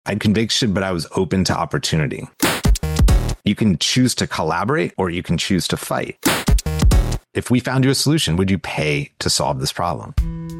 I had conviction, but I was open to opportunity. You can choose to collaborate or you can choose to fight. If we found you a solution, would you pay to solve this problem?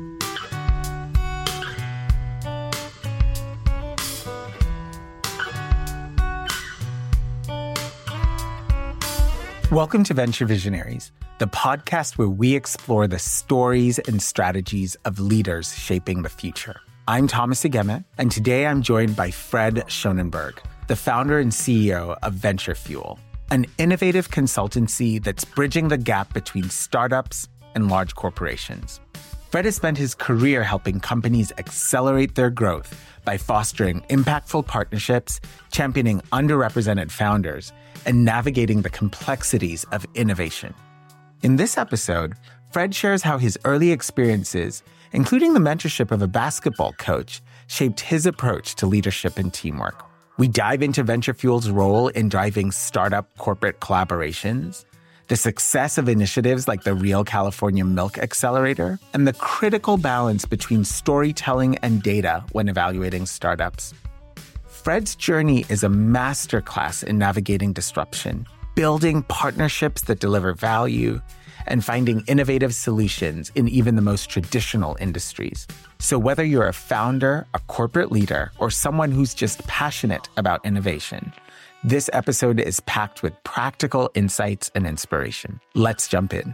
Welcome to Venture Visionaries, the podcast where we explore the stories and strategies of leaders shaping the future. I'm Thomas Agema, and today I'm joined by Fred Schoenenberg, the founder and CEO of Venture Fuel, an innovative consultancy that's bridging the gap between startups and large corporations. Fred has spent his career helping companies accelerate their growth by fostering impactful partnerships, championing underrepresented founders, and navigating the complexities of innovation. In this episode, Fred shares how his early experiences, including the mentorship of a basketball coach, shaped his approach to leadership and teamwork. We dive into Venture Fuel's role in driving startup corporate collaborations, the success of initiatives like the Real California Milk Accelerator, and the critical balance between storytelling and data when evaluating startups. Fred's journey is a masterclass in navigating disruption, building partnerships that deliver value, and finding innovative solutions in even the most traditional industries. So whether you're a founder, a corporate leader, or someone who's just passionate about innovation, this episode is packed with practical insights and inspiration. Let's jump in.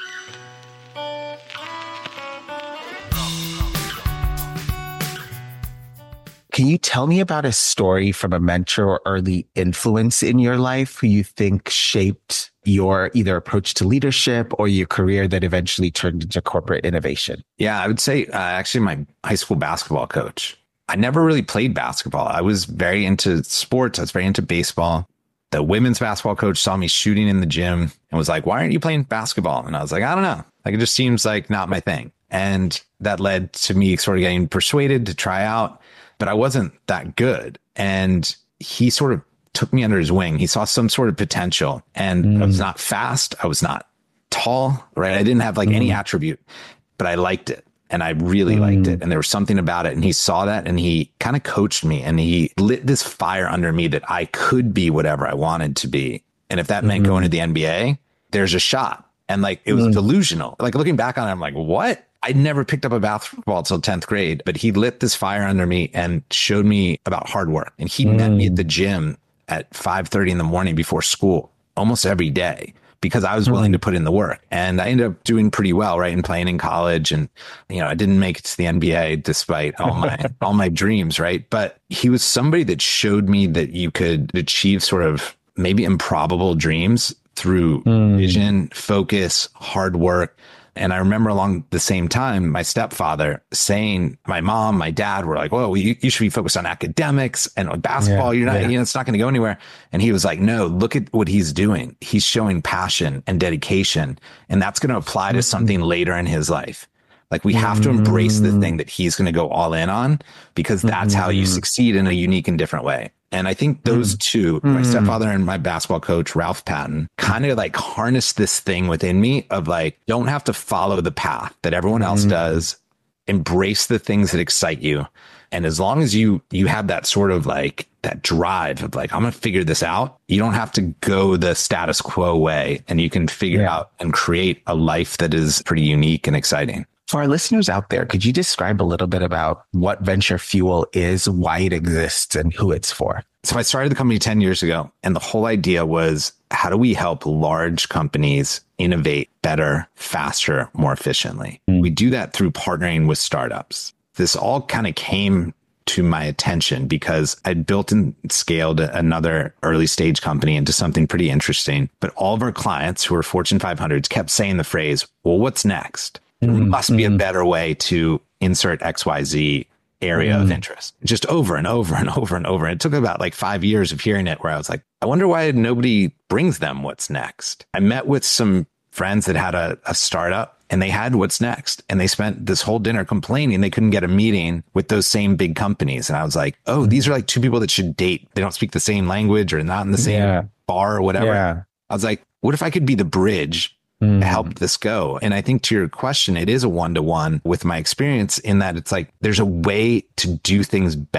Can you tell me about a story from a mentor or early influence in your life who you think shaped your either approach to leadership or your career that eventually turned into corporate innovation? Yeah, I would say actually my high school basketball coach. I never really played basketball. I was very into sports. I was very into baseball. The women's basketball coach saw me shooting in the gym and was like, "Why aren't you playing basketball?" And I was like, "I don't know. Like, it just seems like not my thing." And that led to me sort of getting persuaded to try out. But I wasn't that good. And he sort of took me under his wing. He saw some sort of potential, and I was not fast. I was not tall, right? I didn't have like any attribute, but I liked it. And I really liked it. And there was something about it. And he saw that and he kind of coached me and he lit this fire under me that I could be whatever I wanted to be. And if that meant going to the NBA, there's a shot. And like, it was delusional. Like looking back on it, I'm like, what? I never picked up a basketball till 10th grade, but he lit this fire under me and showed me about hard work. And he met me at the gym at 5:30 in the morning before school almost every day because I was willing to put in the work. And I ended up doing pretty well, right? And playing in college. And, you know, I didn't make it to the NBA despite all my dreams, right? But he was somebody that showed me that you could achieve sort of maybe improbable dreams through vision, focus, hard work. And I remember along the same time, my stepfather saying, my mom, my dad were like, "Well, you should be focused on academics and on basketball. You're not, you know, it's not going to go anywhere." And he was like, "No, look at what he's doing. He's showing passion and dedication. And that's going to apply to something later in his life. Like we have to embrace the thing that he's going to go all in on because that's how you succeed in a unique and different way." And I think those two, my stepfather and my basketball coach, Ralph Patton, kind of like harnessed this thing within me of like, don't have to follow the path that everyone else does. Embrace the things that excite you. And as long as you have that sort of like that drive of like, I'm going to figure this out. You don't have to go the status quo way and you can figure out and create a life that is pretty unique and exciting. For our listeners out there, could you describe a little bit about what Venture Fuel is, why it exists, and who it's for? So I started the company 10 years ago, and the whole idea was, how do we help large companies innovate better, faster, more efficiently? We do that through partnering with startups. This all kind of came to my attention because I'd built and scaled another early stage company into something pretty interesting. But all of our clients who are Fortune 500s kept saying the phrase, "Well, what's next? There must be a better way to insert XYZ area of interest," just over and over and over and over. It took about like 5 years of hearing it where I was like, I wonder why nobody brings them what's next. I met with some friends that had a startup and they had what's next. And they spent this whole dinner complaining they couldn't get a meeting with those same big companies. And I was like, oh, these are like two people that should date. They don't speak the same language or not in the same bar or whatever. I was like, what if I could be the bridge to help this go? And I think to your question, it is a one-to-one with my experience in that it's like, there's a way to do things better.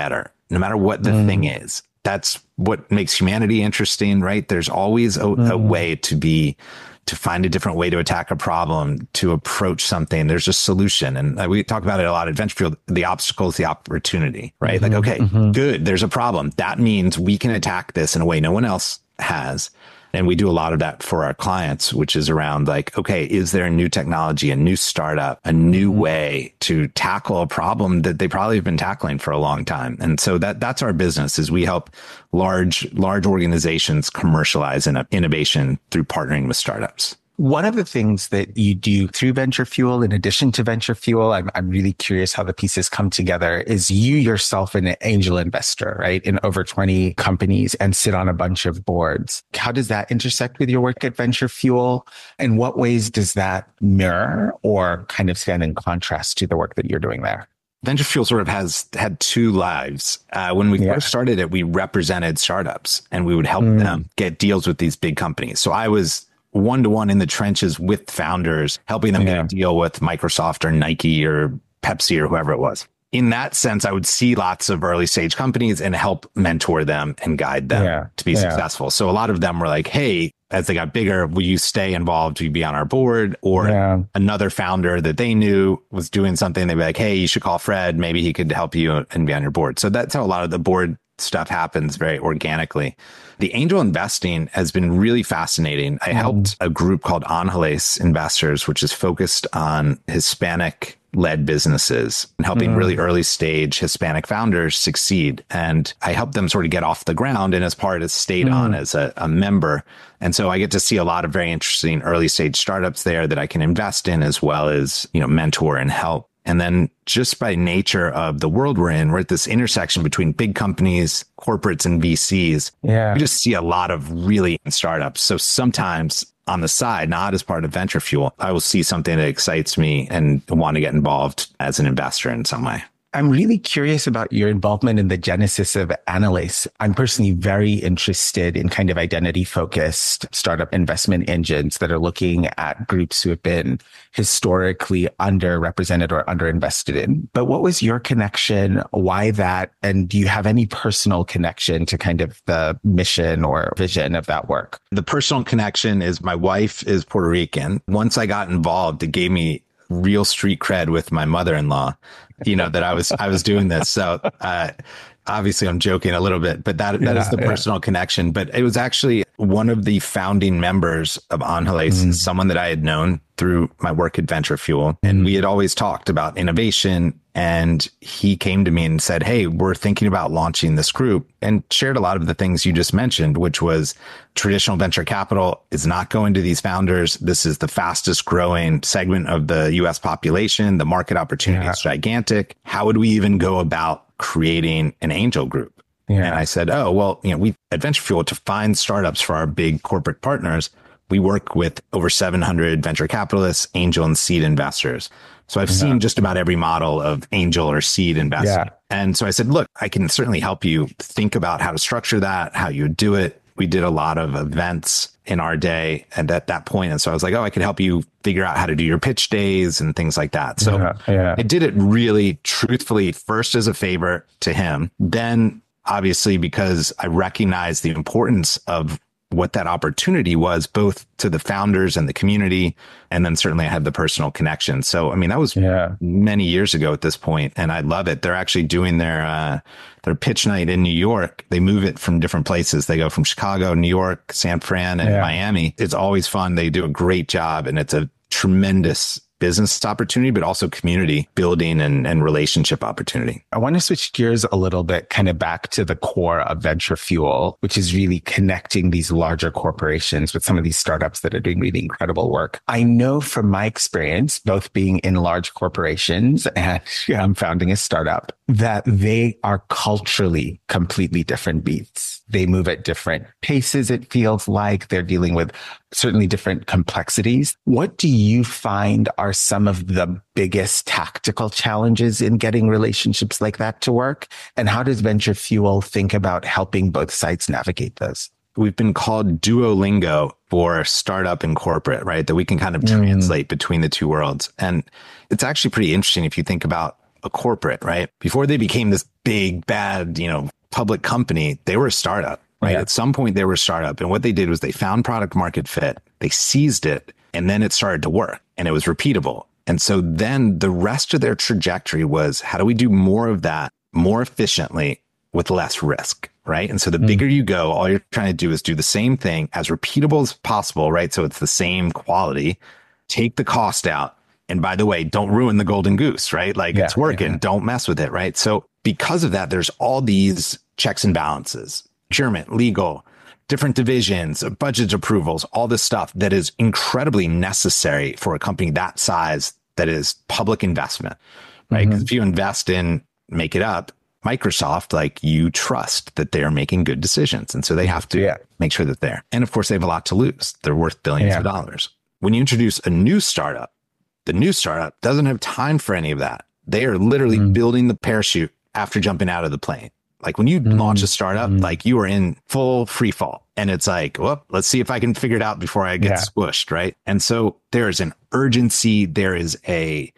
no matter what the thing is. That's what makes humanity interesting, right? There's always a way to find a different way to attack a problem, to approach something. There's a solution. And we talk about it a lot at Venture the obstacle is the opportunity, right? Like, okay, good. There's a problem. That means we can attack this in a way no one else has. And we do a lot of that for our clients, which is around like, okay, is there a new technology, a new startup, a new way to tackle a problem that they probably have been tackling for a long time? And so that's our business, is we help large organizations commercialize innovation through partnering with startups. One of the things that you do through Venture Fuel, in addition to Venture Fuel, I'm really curious how the pieces come together, is you yourself an angel investor, right? In over 20 companies and sit on a bunch of boards. How does that intersect with your work at Venture Fuel? In what ways does that mirror or kind of stand in contrast to the work that you're doing there? Venture Fuel sort of has had two lives. When we first started it, we represented startups and we would help them get deals with these big companies. So I was one-to-one in the trenches with founders, helping them get a deal with Microsoft or Nike or Pepsi or whoever it was. In that sense, I would see lots of early stage companies and help mentor them and guide them to be successful. So a lot of them were like, hey, as they got bigger, will you stay involved? Will you be on our board? Or another founder that they knew was doing something, they'd be like, hey, you should call Fred. Maybe he could help you and be on your board. So that's how a lot of the board stuff happens very organically. The angel investing has been really fascinating. I helped a group called Angeles Investors, which is focused on Hispanic-led businesses and helping really early stage Hispanic founders succeed. And I helped them sort of get off the ground, and as part of stayed on as a member. And so I get to see a lot of very interesting early stage startups there that I can invest in, as well as, mentor and help. And then just by nature of the world we're in, we're at this intersection between big companies, corporates, and VCs. We just see a lot of really startups. So sometimes on the side, not as part of Venture Fuel, I will see something that excites me and want to get involved as an investor in some way. I'm really curious about your involvement in the genesis of Angeles. I'm personally very interested in kind of identity-focused startup investment engines that are looking at groups who have been historically underrepresented or underinvested in. But what was your connection? Why that? And do you have any personal connection to kind of the mission or vision of that work? The personal connection is my wife is Puerto Rican. Once I got involved, it gave me real street cred with my mother-in-law, that I was doing this. So, obviously I'm joking a little bit, but that is the personal connection. But it was actually one of the founding members of Angeles, someone that I had known through my work at Venture Fuel. And we had always talked about innovation. And he came to me and said, hey, we're thinking about launching this group, and shared a lot of the things you just mentioned, which was traditional venture capital is not going to these founders. This is the fastest growing segment of the US population. The market opportunity is gigantic. How would we even go about creating an angel group? And I said, oh, well, we at Venture Fuel, to find startups for our big corporate partners, we work with over 700 venture capitalists, angel and seed investors. So I've seen just about every model of angel or seed investment. And so I said, look, I can certainly help you think about how to structure that, how you would do it. We did a lot of events in our day and at that point. And so I was like, oh, I could help you figure out how to do your pitch days and things like that. So I did it really truthfully, first as a favor to him, then obviously because I recognized the importance of what that opportunity was, both to the founders and the community. And then certainly I had the personal connection. So, I mean, that was many years ago at this point, and I love it. They're actually doing their pitch night in New York. They move it from different places. They go from Chicago, New York, San Fran, and Miami. It's always fun. They do a great job, and it's a tremendous business opportunity, but also community building and relationship opportunity. I want to switch gears a little bit, kind of back to the core of Venture Fuel, which is really connecting these larger corporations with some of these startups that are doing really incredible work. I know from my experience, both being in large corporations and founding a startup, that they are culturally completely different beasts. They move at different paces, it feels like. They're dealing with certainly different complexities. What do you find are some of the biggest tactical challenges in getting relationships like that to work? And how does Venture Fuel think about helping both sides navigate those? We've been called Duolingo for startup and corporate, right? That we can kind of translate between the two worlds. And it's actually pretty interesting if you think about a corporate, right? Before they became this big, bad, public company, they were a startup, right? Yeah. At some point they were a startup. And what they did was they found product market fit, they seized it, and then it started to work and it was repeatable. And so then the rest of their trajectory was, how do we do more of that more efficiently with less risk, right? And so the bigger you go, all you're trying to do is do the same thing as repeatable as possible, right? So it's the same quality, take the cost out. And by the way, don't ruin the golden goose, right? Like it's working. Don't mess with it, right? So because of that, there's all these checks and balances, procurement, legal, different divisions, budget approvals, all this stuff that is incredibly necessary for a company that size that is public investment, right? Because if you invest in, make it up, Microsoft, like you trust that they're making good decisions. And so they have to make sure that they're, and of course they have a lot to lose. They're worth billions of dollars. When you introduce a new startup, the new startup doesn't have time for any of that. They are literally building the parachute after jumping out of the plane. Like when you launch a startup, like you are in full free fall and it's like, well, let's see if I can figure it out before I get squished. Right. And so there is an urgency. There is a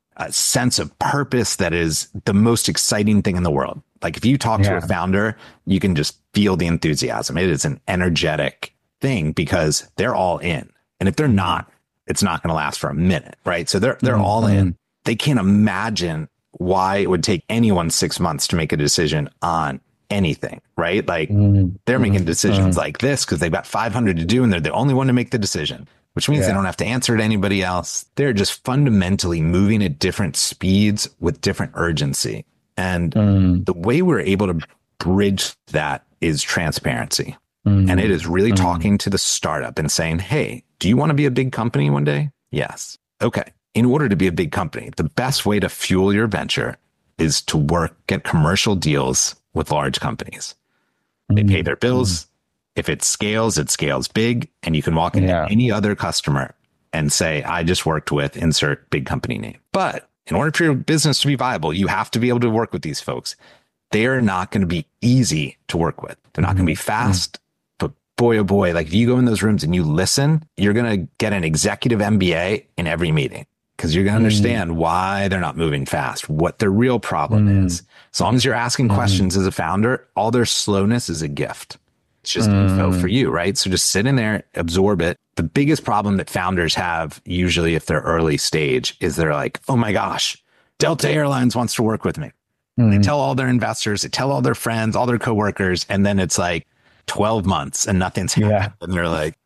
sense of purpose that is the most exciting thing in the world. Like if you talk to a founder, you can just feel the enthusiasm. It is an energetic thing because they're all in. And if they're not, it's not going to last for a minute. Right. So they're all in. They can't imagine why it would take anyone 6 months to make a decision on anything, right? Like they're making decisions like this because they've got 500 to do and they're the only one to make the decision, which means they don't have to answer to anybody else. They're just fundamentally moving at different speeds with different urgency. And the way we're able to bridge that is transparency. And it is really talking to the startup and saying, hey, do you want to be a big company one day? Yes. Okay. In order to be a big company, the best way to fuel your venture is to get commercial deals with large companies. They pay their bills. If it scales big, and you can walk into any other customer and say, I just worked with insert big company name. But in order for your business to be viable, you have to be able to work with these folks. They are not going to be easy to work with. They're not going to be fast. But boy, oh boy, like if you go in those rooms and you listen, you're going to get an executive MBA in every meeting. Because you're going to understand why they're not moving fast, what their real problem is. As long as you're asking questions as a founder, all their slowness is a gift. It's just info for you, right? So just sit in there, absorb it. The biggest problem that founders have, usually if they're early stage, is they're like, oh my gosh, Delta Airlines wants to work with me. They tell all their investors, they tell all their friends, all their coworkers, and then it's like 12 months and nothing's happened. And they're like,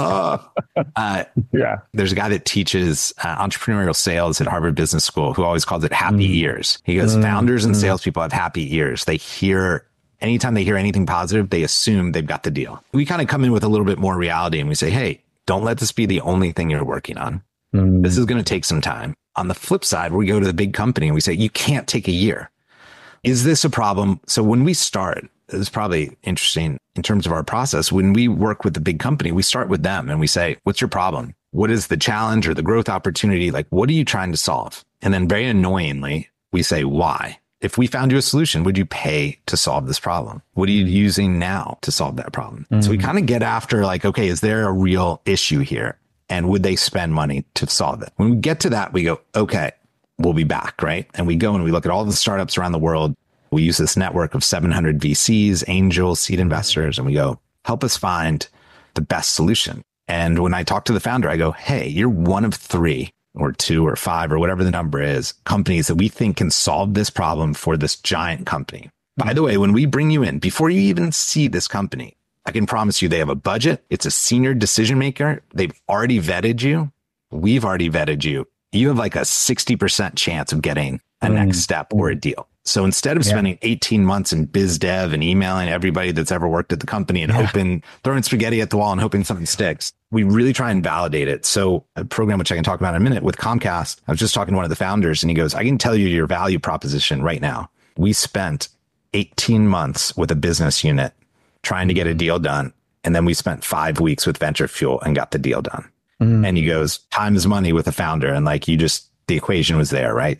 there's a guy that teaches entrepreneurial sales at Harvard Business School who always calls it happy ears. He goes, founders and salespeople have happy ears. They hear, anytime they hear anything positive, they assume they've got the deal. We kind of come in with a little bit more reality and we say, hey, don't let this be the only thing you're working on. This is going to take some time. On the flip side, we go to the big company and we say, you can't take a year. Is this a problem? So when we start, it's probably interesting in terms of our process. When we work with the big company, we start with them and we say, what's your problem? What is the challenge or the growth opportunity? Like, what are you trying to solve? And then very annoyingly, we say, why? If we found you a solution, would you pay to solve this problem? What are you using now to solve that problem? So we kind of get after like, okay, is there a real issue here? And would they spend money to solve it? When we get to that, we go, okay, we'll be back, right? And we go and we look at all the startups around the world. We use this network of 700 VCs, angels, seed investors, and we go, help us find the best solution. And when I talk to the founder, I go, hey, you're one of 3 or 2 or 5 or whatever the number is, companies that we think can solve this problem for this giant company. By the way, when we bring you in, before you even see this company, I can promise you they have a budget. It's a senior decision maker. They've already vetted you. We've already vetted you. You have like a 60% chance of getting a next step or a deal. So instead of spending 18 months in biz dev and emailing everybody that's ever worked at the company and throwing spaghetti at the wall and hoping something sticks, we really try and validate it. So a program, which I can talk about in a minute with Comcast, I was just talking to one of the founders and he goes, I can tell you your value proposition right now. We spent 18 months with a business unit trying to get a deal done. And then we spent 5 weeks with Venture Fuel and got the deal done. And he goes, time is money with a founder. And like, the equation was there, right?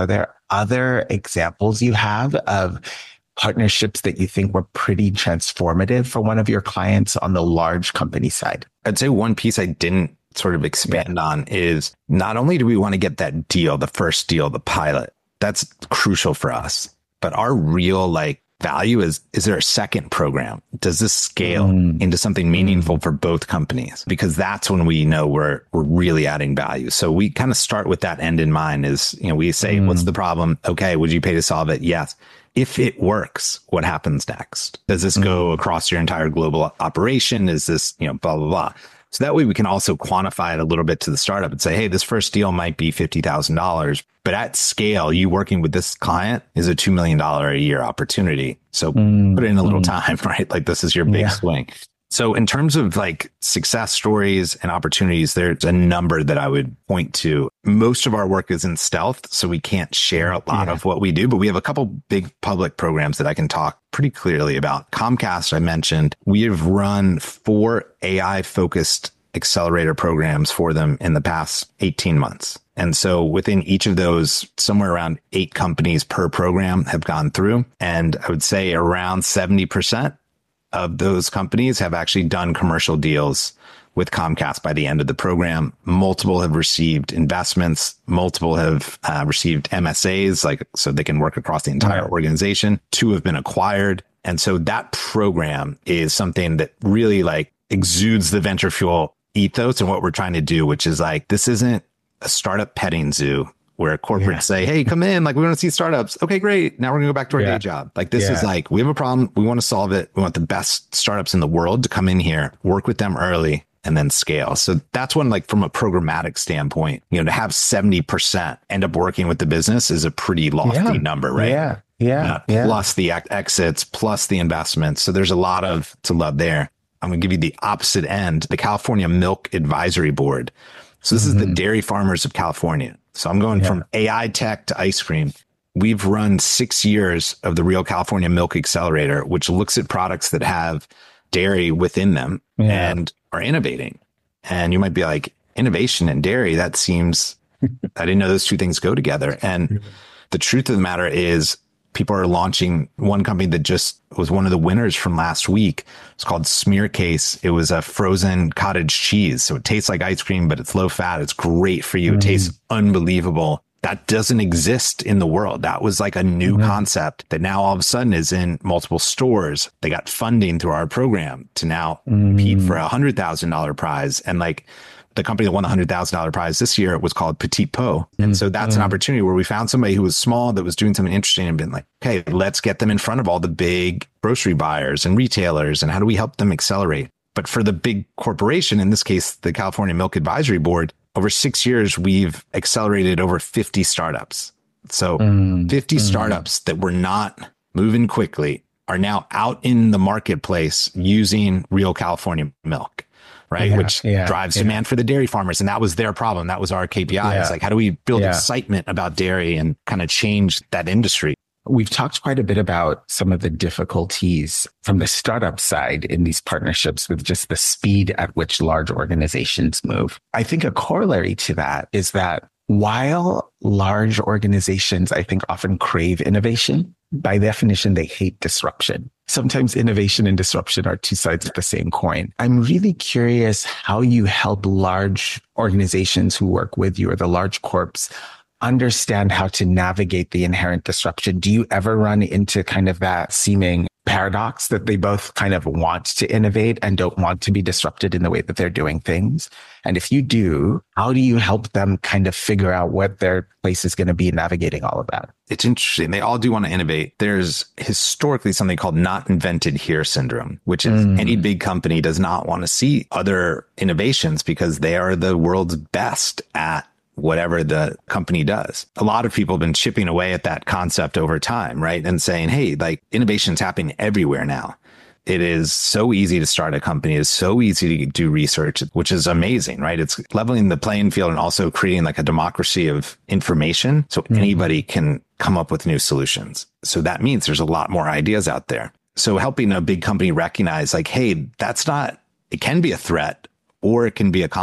are there other examples you have of partnerships that you think were pretty transformative for one of your clients on the large company side? I'd say one piece I didn't sort of expand on is not only do we want to get that deal, the first deal, the pilot, that's crucial for us, but our real value is there a second program? Does this scale into something meaningful for both companies? Because that's when we know we're really adding value. So we kind of start with that end in mind is, we say, what's the problem? Okay. Would you pay to solve it? Yes. If it works, what happens next? Does this go across your entire global operation? Is this, blah, blah, blah. So that way we can also quantify it a little bit to the startup and say, hey, this first deal might be $50,000, but at scale, you working with this client is a $2 million a year opportunity. So put in a little time, right? This is your big swing. So in terms of success stories and opportunities, there's a number that I would point to. Most of our work is in stealth, so we can't share a lot of what we do, but we have a couple big public programs that I can talk pretty clearly about. Comcast, I mentioned, we have run 4 AI focused accelerator programs for them in the past 18 months. And so within each of those, somewhere around 8 companies per program have gone through. And I would say around 70% of those companies have actually done commercial deals with Comcast by the end of the program. Multiple have received investments. Multiple have received MSAs, so they can work across the entire organization. 2 have been acquired. And so that program is something that really exudes the venture fuel ethos and what we're trying to do, which is this isn't a startup petting zoo where corporates say, hey, come in, we want to see startups. Okay, great. Now we're gonna go back to our day job. This is we have a problem. We want to solve it. We want the best startups in the world to come in here, work with them early, and then scale. So that's one, from a programmatic standpoint, to have 70% end up working with the business is a pretty lofty number, right? Plus the exits, plus the investments. So there's a lot to love there. I'm going to give you the opposite end, the California Milk Advisory Board. So this is the dairy farmers of California. So I'm going from AI tech to ice cream. We've run 6 years of the Real California Milk Accelerator, which looks at products that have dairy within them and are innovating. And you might be like, innovation and dairy, that seems, I didn't know those two things go together. And the truth of the matter is people are launching one company that just was one of the winners from last week. It's called Smearcase. It was a frozen cottage cheese. So it tastes like ice cream, but it's low fat. It's great for you. It tastes unbelievable. That doesn't exist in the world. That was a new concept that now all of a sudden is in multiple stores. They got funding through our program to now compete for $100,000 prize. And the company that won the $100,000 prize this year was called Petit Pot. And so that's an opportunity where we found somebody who was small that was doing something interesting and been okay, let's get them in front of all the big grocery buyers and retailers. And how do we help them accelerate? But for the big corporation, in this case, the California Milk Advisory Board, over 6 years, we've accelerated over 50 startups. So 50 startups that were not moving quickly are now out in the marketplace using Real California Milk. Right. Which drives demand for the dairy farmers. And that was their problem. That was our KPI. It's how do we build excitement about dairy and kind of change that industry? We've talked quite a bit about some of the difficulties from the startup side in these partnerships with just the speed at which large organizations move. I think a corollary to that is that while large organizations, I think, often crave innovation, by definition, they hate disruption. Sometimes innovation and disruption are 2 sides of the same coin. I'm really curious how you help large organizations who work with you or the large corps understand how to navigate the inherent disruption. Do you ever run into kind of that seeming paradox that they both kind of want to innovate and don't want to be disrupted in the way that they're doing things? And if you do, how do you help them kind of figure out what their place is going to be navigating all of that? It's interesting. They all do want to innovate. There's historically something called not invented here syndrome, which is any big company does not want to see other innovations because they are the world's best at whatever the company does. A lot of people have been chipping away at that concept over time, right? And saying, hey, innovation's happening everywhere now. It is so easy to start a company. It's so easy to do research, which is amazing, right? It's leveling the playing field and also creating a democracy of information so anybody can come up with new solutions. So that means there's a lot more ideas out there. So helping a big company recognize hey, it can be a threat or it can be a compliment.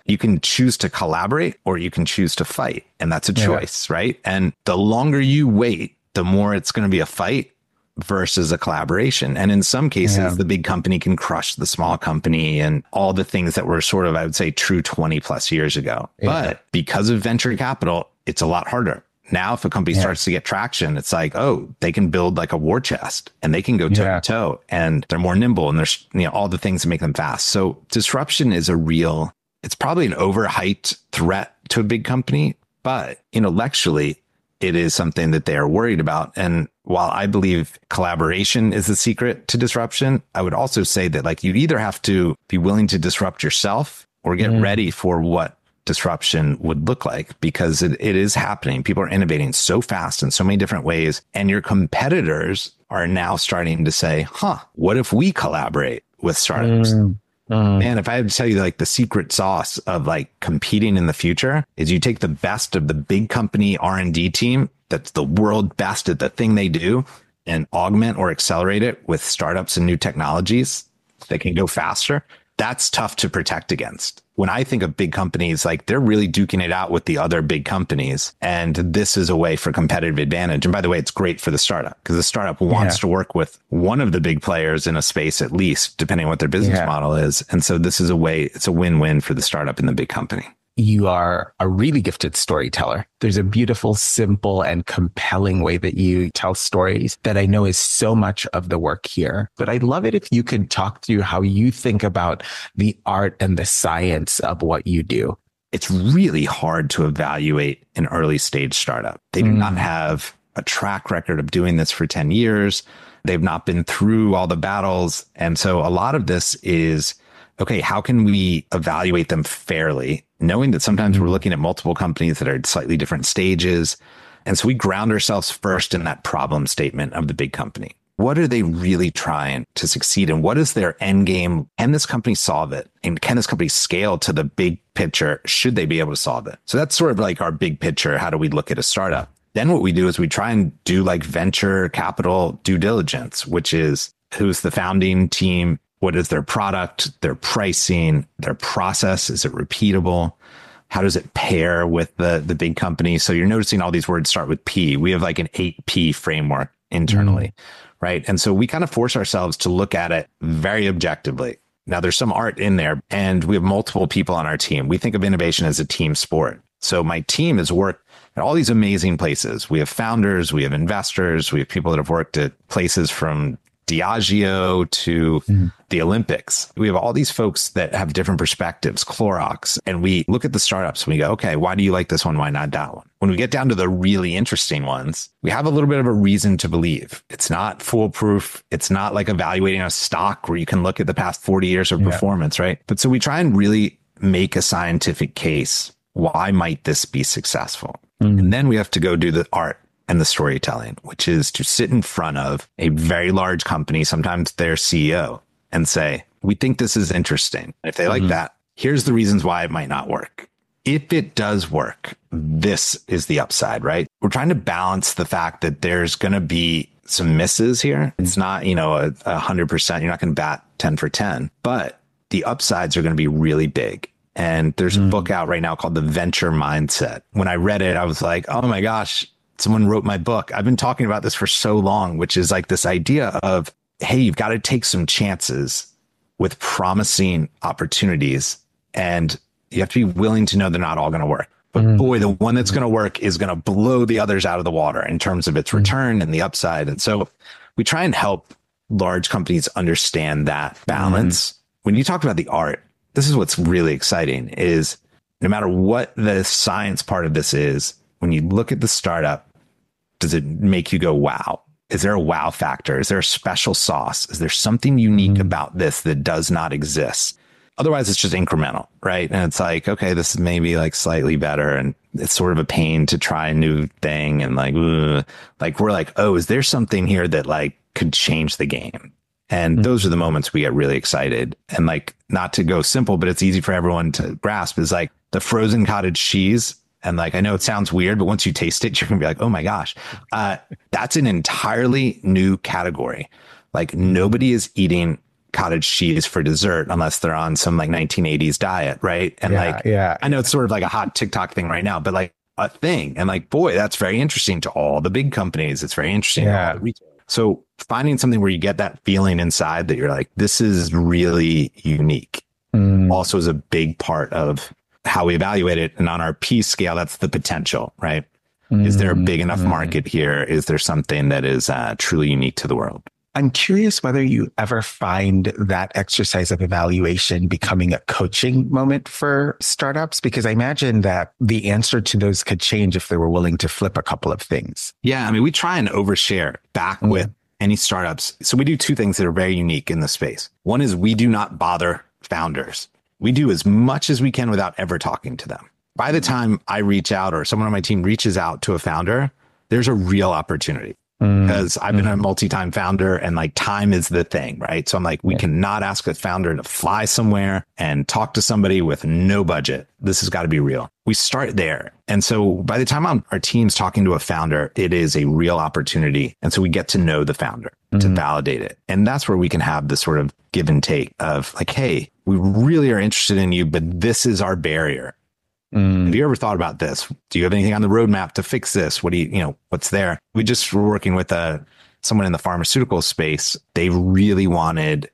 You can choose to collaborate or you can choose to fight. And that's a choice, right? And the longer you wait, the more it's going to be a fight versus a collaboration. And in some cases, the big company can crush the small company and all the things that were sort of, I would say, true 20 plus years ago. But because of venture capital, it's a lot harder. Now, if a company starts to get traction, it's like, oh, they can build like a war chest and they can go toe to toe and they're more nimble and there's, all the things that make them fast. So disruption is it's probably an overhyped threat to a big company, but intellectually, it is something that they are worried about. And while I believe collaboration is the secret to disruption, I would also say that like you either have to be willing to disrupt yourself or get ready for what disruption would look like, because it is happening. People are innovating so fast in so many different ways. And your competitors are now starting to say, what if we collaborate with startups? Man, if I had to tell you like the secret sauce of like competing in the future is you take the best of the big company R&D team that's the world best at the thing they do and augment or accelerate it with startups and new technologies that can go faster. That's tough to protect against. When I think of big companies, like they're really duking it out with the other big companies. And this is a way for competitive advantage. And by the way, it's great for the startup because the startup wants to work with one of the big players in a space, at least, depending on what their business model is. And so this is it's a win-win for the startup and the big company. You are a really gifted storyteller. There's a beautiful, simple, and compelling way that you tell stories that I know is so much of the work here. But I'd love it if you could talk through how you think about the art and the science of what you do. It's really hard to evaluate an early stage startup. They do not have a track record of doing this for 10 years. They've not been through all the battles. And so a lot of this is, okay, how can we evaluate them fairly? Knowing that sometimes we're looking at multiple companies that are at slightly different stages. And so we ground ourselves first in that problem statement of the big company. What are they really trying to succeed in? What is their end game? Can this company solve it? And can this company scale to the big picture? Should they be able to solve it? So that's sort of like our big picture. How do we look at a startup? Then what we do is we try and do like venture capital due diligence, which is who's the founding team? What is their product, their pricing, their process? Is it repeatable? How does it pair with the big company? So you're noticing all these words start with P. We have like an 8P framework internally, right? And so we kind of force ourselves to look at it very objectively. Now there's some art in there and we have multiple people on our team. We think of innovation as a team sport. So my team has worked at all these amazing places. We have founders, we have investors, we have people that have worked at places from Diageo to the Olympics. We have all these folks that have different perspectives, Clorox, and we look at the startups and we go, okay, why do you like this one? Why not that one? When we get down to the really interesting ones, we have a little bit of a reason to believe. It's not foolproof. It's not like evaluating a stock where you can look at the past 40 years of performance, right? But so we try and really make a scientific case. Why might this be successful? And then we have to go do the art and the storytelling, which is to sit in front of a very large company, sometimes their CEO, and say, we think this is interesting. If they like that, here's the reasons why it might not work. If it does work, this is the upside, right? We're trying to balance the fact that there's going to be some misses here. It's not, 100%. You're not going to bat 10 for 10, but the upsides are going to be really big. And there's a book out right now called The Venture Mindset. When I read it, I was like, oh my gosh, someone wrote my book. I've been talking about this for so long, which is like this idea of, hey, you've got to take some chances with promising opportunities and you have to be willing to know they're not all going to work. But boy, the one that's going to work is going to blow the others out of the water in terms of its return and the upside. And so we try and help large companies understand that balance. When you talk about the art, this is what's really exciting is no matter what the science part of this is, when you look at the startup, does it make you go, wow? Is there a wow factor? Is there a special sauce? Is there something unique about this that does not exist? Otherwise, it's just incremental, right? And it's like, okay, this is maybe like slightly better. And it's sort of a pain to try a new thing. And like we're like, oh, is there something here that like could change the game? And those are the moments we get really excited. And like, not to go simple, but it's easy for everyone to grasp is like the frozen cottage cheese. And like, I know it sounds weird, but once you taste it, you're going to be like, oh my gosh, that's an entirely new category. Like nobody is eating cottage cheese for dessert unless they're on some like 1980s diet, right? And I know it's sort of like a hot TikTok thing right now, but like a thing. And like, boy, that's very interesting to all the big companies. It's very interesting to all the retailers. So finding something where you get that feeling inside that you're like, this is really unique also is a big part of how we evaluate it. And on our P scale, that's the potential, right? Is there a big enough market here? Is there something that is truly unique to the world? I'm curious whether you ever find that exercise of evaluation becoming a coaching moment for startups, because I imagine that the answer to those could change if they were willing to flip a couple of things. Yeah. I mean, we try and overshare back with any startups. So we do two things that are very unique in the space. One is we do not bother founders. We do as much as we can without ever talking to them. By the time I reach out or someone on my team reaches out to a founder, there's a real opportunity. Because I've been a multi-time founder and like time is the thing, right? So I'm like, we cannot ask a founder to fly somewhere and talk to somebody with no budget. This has got to be real. We start there. And so by the time our team's talking to a founder, it is a real opportunity. And so we get to know the founder to validate it. And that's where we can have this sort of give and take of like, hey, we really are interested in you, but this is our barrier. Have you ever thought about this? Do you have anything on the roadmap to fix this? What do what's there? We just were working with someone in the pharmaceutical space. They really wanted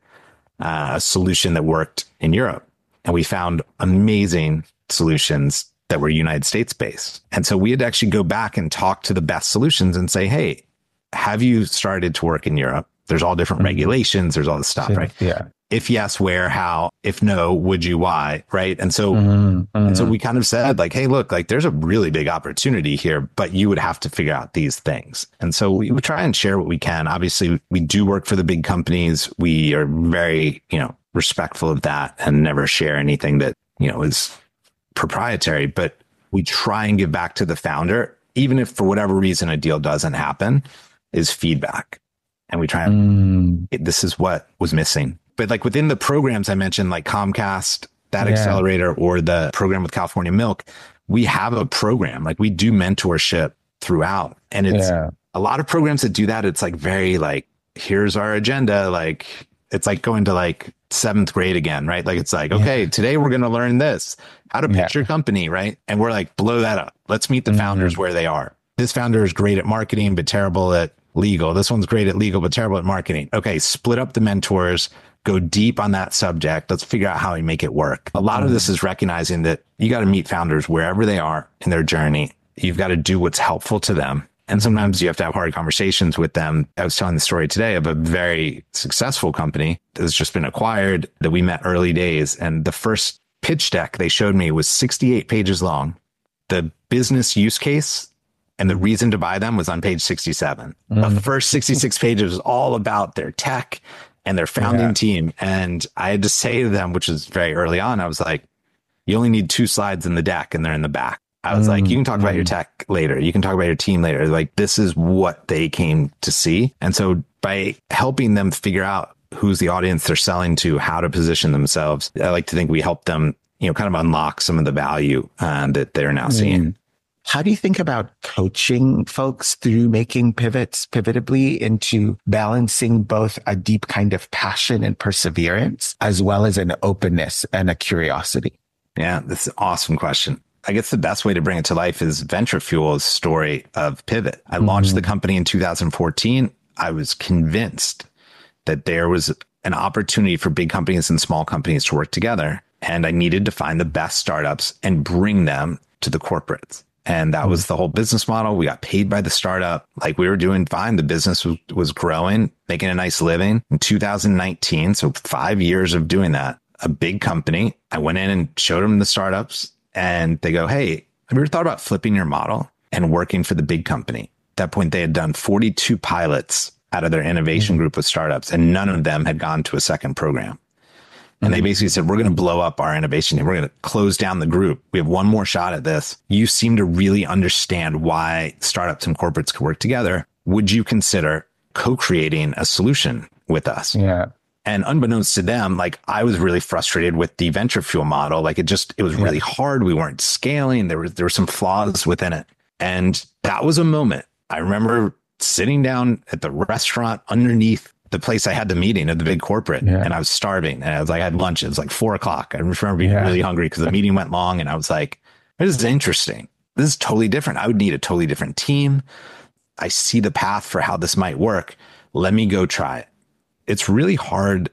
a solution that worked in Europe. And we found amazing solutions that were United States based. And so we had to actually go back and talk to the best solutions and say, hey, have you started to work in Europe? There's all different regulations. There's all this stuff, right? Yeah. If yes, where, how? If no, would you, why? Right. And so, and so we kind of said like, hey, look, like there's a really big opportunity here, but you would have to figure out these things. And so we try and share what we can. Obviously, we do work for the big companies. We are very, respectful of that and never share anything that, is proprietary, but we try and give back to the founder, even if for whatever reason a deal doesn't happen, is feedback. And we try and this is what was missing. But like within the programs I mentioned, like Comcast, that accelerator, or the program with California Milk, we have a program, like we do mentorship throughout. And it's a lot of programs that do that. It's like very like, here's our agenda. Like it's like going to like 7th grade again, right? Like it's like, okay, today we're going to learn this, how to pitch your company, right? And we're like, blow that up. Let's meet the founders where they are. This founder is great at marketing, but terrible at legal. This one's great at legal, but terrible at marketing. Okay, split up the mentors, go deep on that subject. Let's figure out how we make it work. A lot of this is recognizing that you got to meet founders wherever they are in their journey. You've got to do what's helpful to them. And sometimes you have to have hard conversations with them. I was telling the story today of a very successful company that's just been acquired that we met early days. And the first pitch deck they showed me was 68 pages long. The business use case and the reason to buy them was on page 67. The first 66 pages was all about their tech and their founding team. And I had to say to them, which is very early on, I was like, you only need 2 slides in the deck and they're in the back. I was like, you can talk about your tech later. You can talk about your team later. Like, this is what they came to see. And so by helping them figure out who's the audience they're selling to, how to position themselves, I like to think we help them, kind of unlock some of the value that they're now seeing. How do you think about coaching folks through making pivotably into balancing both a deep kind of passion and perseverance, as well as an openness and a curiosity? Yeah, that's an awesome question. I guess the best way to bring it to life is Venture Fuel's story of pivot. I launched the company in 2014. I was convinced that there was an opportunity for big companies and small companies to work together. And I needed to find the best startups and bring them to the corporates. And that was the whole business model. We got paid by the startup. Like, we were doing fine. The business was growing, making a nice living. In 2019, so 5 years of doing that, a big company, I went in and showed them the startups and they go, hey, have you ever thought about flipping your model and working for the big company? At that point, they had done 42 pilots out of their innovation group with startups, and none of them had gone to a second program. And they basically said, we're going to blow up our innovation and we're going to close down the group. We have one more shot at this. You seem to really understand why startups and corporates could work together. Would you consider co-creating a solution with us? Yeah. And unbeknownst to them, like, I was really frustrated with the Venture Fuel model. Like, it was really hard. We weren't scaling. There were some flaws within it. And that was a moment. I remember sitting down at the restaurant underneath the place I had the meeting at the big corporate, and I was starving, and I was like, I had lunch. It was like 4:00. I remember being really hungry because the meeting went long, and I was like, this is interesting. This is totally different. I would need a totally different team. I see the path for how this might work. Let me go try it. It's really hard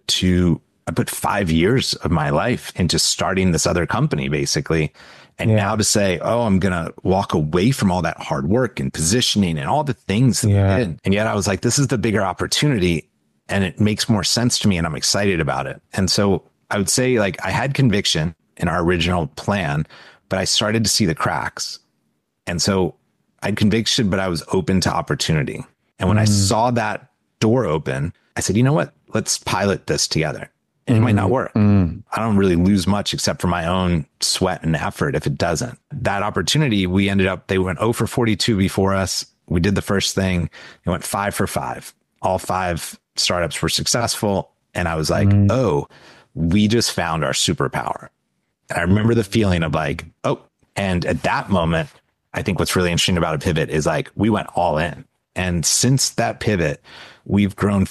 I put 5 years of my life into starting this other company, basically. And now to say, oh, I'm going to walk away from all that hard work and positioning and all the things that we did. And yet I was like, this is the bigger opportunity and it makes more sense to me and I'm excited about it. And so I would say like I had conviction in our original plan, but I started to see the cracks. And so I had conviction, but I was open to opportunity. And when I saw that door open, I said, you know what? Let's pilot this together. And it might not work. I don't really lose much except for my own sweat and effort if it doesn't. That opportunity, they went 0 for 42 before us. We did the first thing. It went 5 for 5. All 5 startups were successful. And I was like, oh, we just found our superpower. And I remember the feeling of like, oh, and at that moment, I think what's really interesting about a pivot is like, we went all in. And since that pivot, we've grown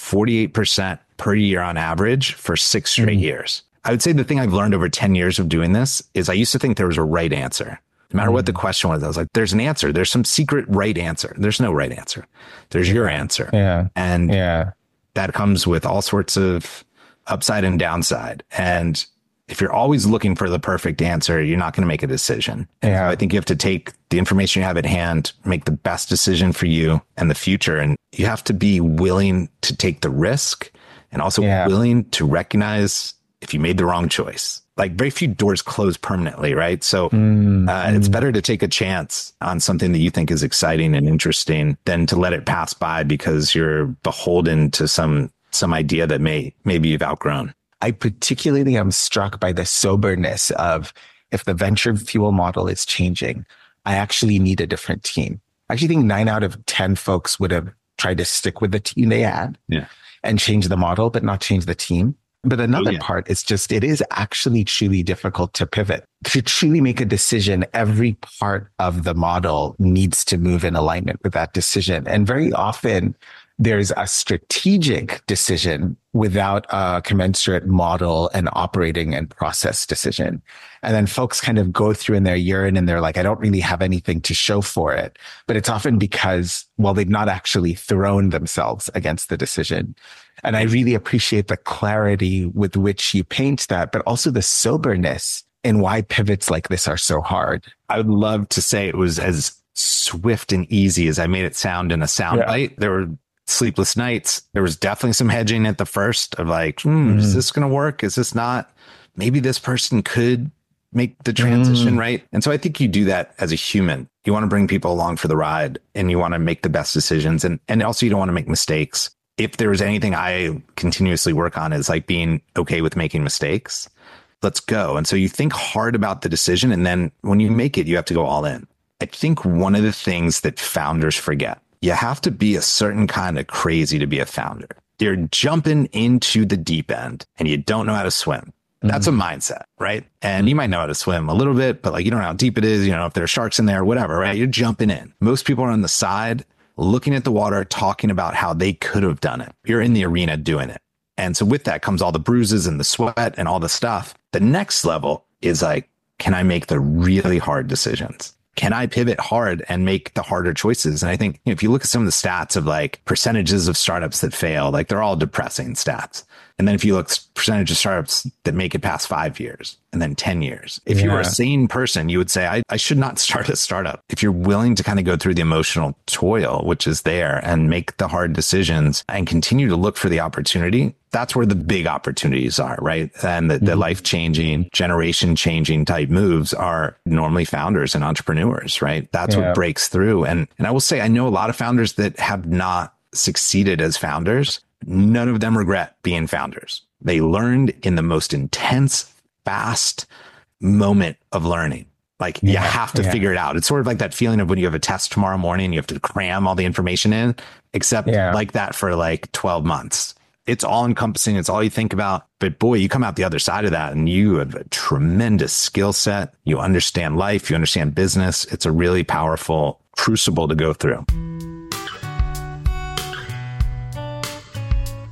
48% per year on average for 6 straight years. I would say the thing I've learned over 10 years of doing this is I used to think there was a right answer. No matter what the question was, I was like, there's an answer. There's some secret right answer. There's no right answer. There's your answer. And that comes with all sorts of upside and downside. And if you're always looking for the perfect answer, you're not going to make a decision. So I think you have to take the information you have at hand, make the best decision for you and the future. And you have to be willing to take the risk and also willing to recognize if you made the wrong choice. Like very few doors close permanently, right? So it's better to take a chance on something that you think is exciting and interesting than to let it pass by because you're beholden to some idea that maybe you've outgrown. I particularly am struck by the soberness of if the venture fuel model is changing, I actually need a different team. I actually think 9 out of 10 folks would have tried to stick with the team they had and change the model, but not change the team. But another part is just, it is actually truly difficult to pivot. To truly make a decision, every part of the model needs to move in alignment with that decision. And very often there's a strategic decision without a commensurate model and operating and process decision. And then folks kind of go through in their urine and they're like, I don't really have anything to show for it. But it's often because, well, they've not actually thrown themselves against the decision. And I really appreciate the clarity with which you paint that, but also the soberness in why pivots like this are so hard. I would love to say it was as swift and easy as I made it sound in a soundbite. There were sleepless nights. There was definitely some hedging at the first of like, is this going to work? Is this not? Maybe this person could make the transition, right? And so I think you do that as a human. You want to bring people along for the ride and you want to make the best decisions. And also you don't want to make mistakes. If there was anything I continuously work on is like being okay with making mistakes. Let's go. And so you think hard about the decision. And then when you make it, you have to go all in. I think one of the things that founders forget, you have to be a certain kind of crazy to be a founder. You're jumping into the deep end and you don't know how to swim. That's a mindset, right? And you might know how to swim a little bit, but like you don't know how deep it is. You don't know if there are sharks in there, whatever, right? You're jumping in. Most people are on the side looking at the water, talking about how they could have done it. You're in the arena doing it. And so with that comes all the bruises and the sweat and all the stuff. The next level is like, can I make the really hard decisions? Can I pivot hard and make the harder choices? And I think if you look at some of the stats of like percentages of startups that fail, like they're all depressing stats. And then if you look percentage of startups that make it past 5 years and then 10 years, if you were a sane person, you would say, I should not start a startup. If you're willing to kind of go through the emotional toil, which is there, and make the hard decisions and continue to look for the opportunity, that's where the big opportunities are, right? And the life-changing, generation-changing type moves are normally founders and entrepreneurs, right? That's what breaks through. And I will say, I know a lot of founders that have not succeeded as founders. None of them regret being founders. They learned in the most intense, fast moment of learning. Like you have to figure it out. It's sort of like that feeling of when you have a test tomorrow morning, you have to cram all the information in, except like that for like 12 months. It's all encompassing. It's all you think about. But boy, you come out the other side of that and you have a tremendous skill set. You understand life. You understand business. It's a really powerful crucible to go through.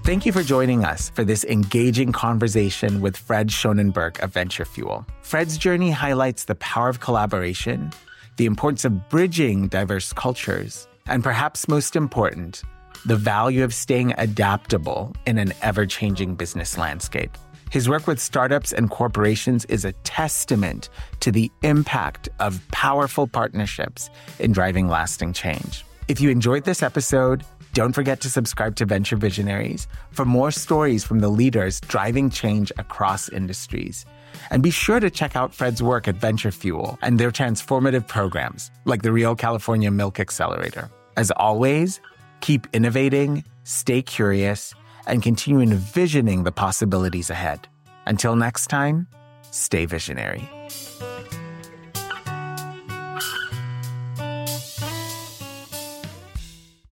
Thank you for joining us for this engaging conversation with Fred Schonenberg of Venture Fuel. Fred's journey highlights the power of collaboration, the importance of bridging diverse cultures, and perhaps most important, the value of staying adaptable in an ever-changing business landscape. His work with startups and corporations is a testament to the impact of powerful partnerships in driving lasting change. If you enjoyed this episode, don't forget to subscribe to Venture Visionaries for more stories from the leaders driving change across industries. And be sure to check out Fred's work at Venture Fuel and their transformative programs, like the Real California Milk Accelerator. As always, keep innovating, stay curious, and continue envisioning the possibilities ahead. Until next time, stay visionary.